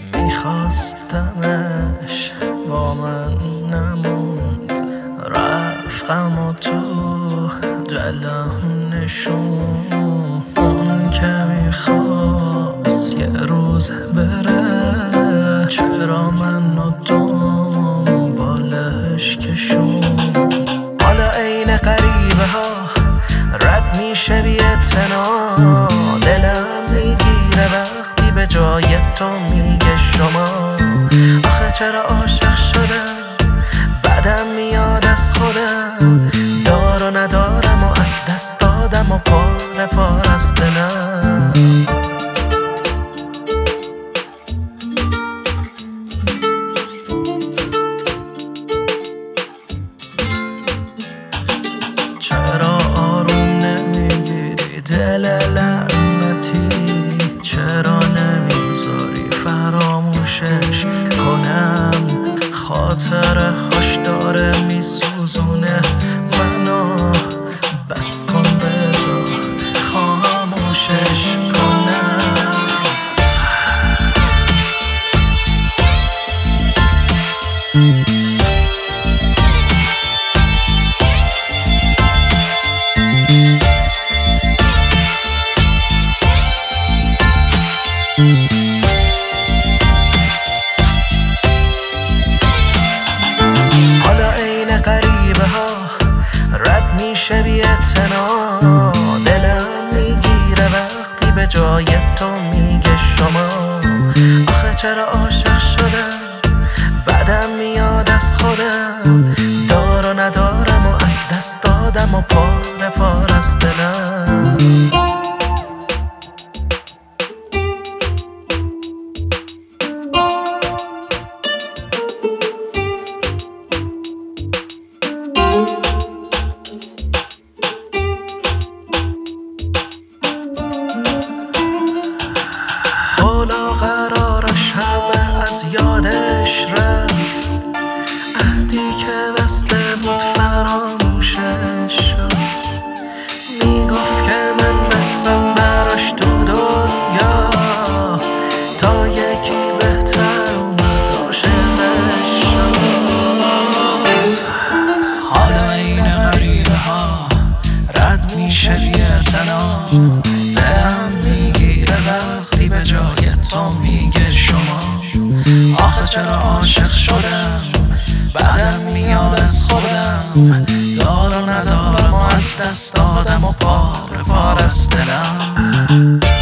میخواستمش با من نموند، رفت غم و تو دلم نشون. اون که میخواست یه روز بره، چرا منو دنبالش کشون؟ حالا عین غریبه ها رد میشه بی اعتنا، دلم میگیره وقتی به جای تو میگه شما. آخه چرا عاشق شدم بعدم میاد از خودم، دار و ندارم و از دست دادم و پاره پاره از دلم. چرا آروم نمیگیری دل لعنتی؟ چرا نمیذاری فراموشش کنم؟ خاطره هاش داره میسوزونه منو، بس کن بذار خاموشش کنم. حالا عین غریبه ها رد میشه بی اعتنا، دلم میگیره وقتی به جای تو میگه شما. آخه چرا عاشق شدم بعدم میاد از خودم، دار و ندارم و از دست دادم و پاره پاره از دلم. اولا قرارش همه از یادش رفت، عهدی که بسته بود فراموشش شد. میگفت که من بستم براش تو دنیا، تا یکی بهتر اومد عاشقش شد. حالا این غریبه ها رد میشه بی اعتنا، دلم میگیره وقتی به جای تو میگه شما. آخه چرا عاشق شدم بعدم میاد از خودم، دار و ندارم و از دست دادم و پاره پاره از دلم.